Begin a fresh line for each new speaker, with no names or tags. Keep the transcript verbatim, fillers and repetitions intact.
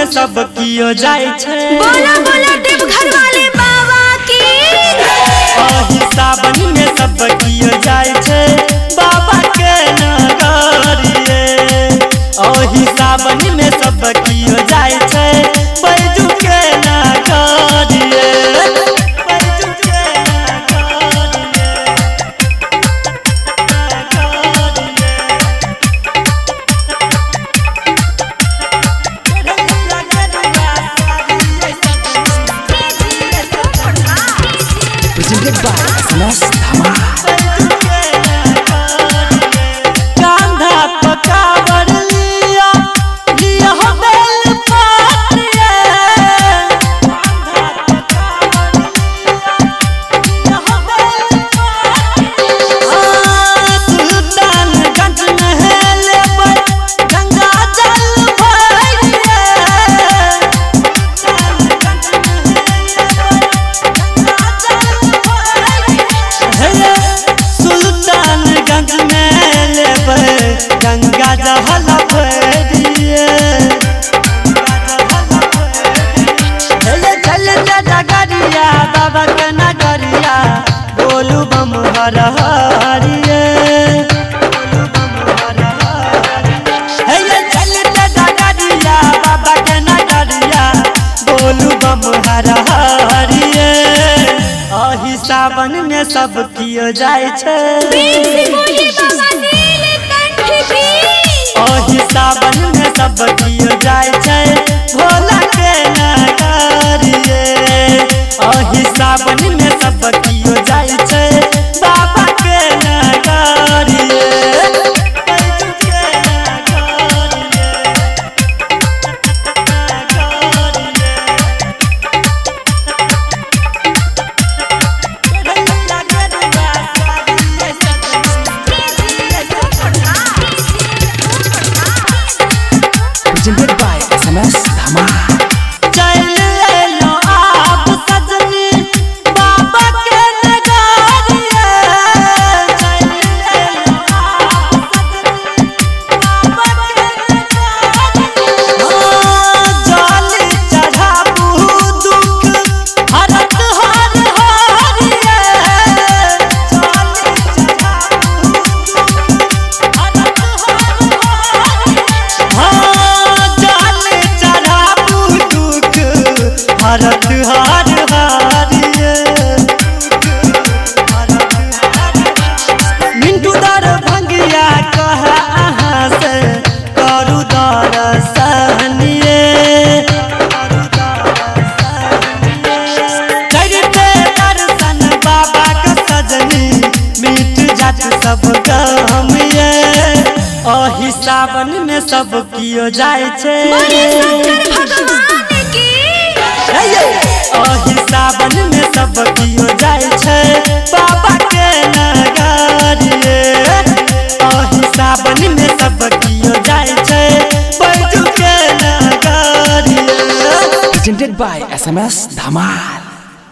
में सब कियो जाय छे।
बोला बोला देवघर वाले बाबा की।
ओही सावन में सब कियो जाय छे बाबा के नगरिए। ओही सावन में सब कियो जाय छे बैजू के नगरिए। बैजू के नगरिए।
Presented by S M S Dhamaal।
कांधा पकावर लिया लिया हो बेल पातिया। कांधा पकावर लिया लिया हो बेल पातिया। सुल्तानगंज में हेले पर गंगा जल भरिए। सुल्तानगंज में हेले पर गंगा जल भरिए। चल डगरिया बाबा के नगरिया बोलू बम हर हरिए। चल डगरिया बाबा के नगरिया बोलू बम हर हरिए। ओही सावन में सब कियो जाय छे। ओही सावन में सब कियो जाय छे भोला के नगरिए। ओही सावन में सब कियो जाय छे बाबा के नगरिए। बैजू के नगरिए।
Presented by S M S Dhamaal।
चल लो आप सजनी बाबा के नगरिए। चल लो आप सजनी बाबा के नगरिए। जल चढ़ाबू दुख हरत हर हरिए। जल चढ़ाबू दुख हरत हर हरिए। हरत हर हरिए। मिंटू दर भंगिया कह अहाँ से करू दर्शनिए। करते दर्शन बाबा के सजनी मिट जात सब गम ये। ओही सावन में सब कियो जाय छे। ओही सावन में सब कियो जाय छे बाबा के नगरिए। ओही सावन में सब कियो जाय छे बैजू के नगरिए।
Presented by S M S Dhamaal।